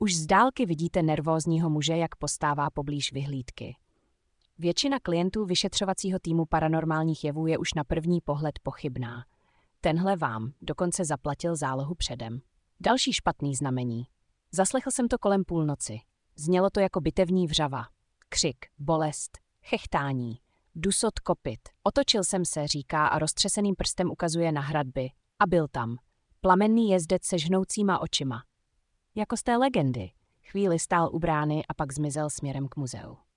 Už z dálky vidíte nervózního muže, jak postává poblíž vyhlídky. Většina klientů vyšetřovacího týmu paranormálních jevů je už na první pohled pochybná. Tenhle vám dokonce zaplatil zálohu předem. Další špatný znamení. Zaslechl jsem to kolem půlnoci. Znělo to jako bitevní vřava. Křik, bolest, chechtání, dusot kopyt. Otočil jsem se, říká a roztřeseným prstem ukazuje na hradby. A byl tam. Plamenný jezdec se žhnoucíma očima. Jako z té legendy. Chvíli stál u brány a pak zmizel směrem k muzeu.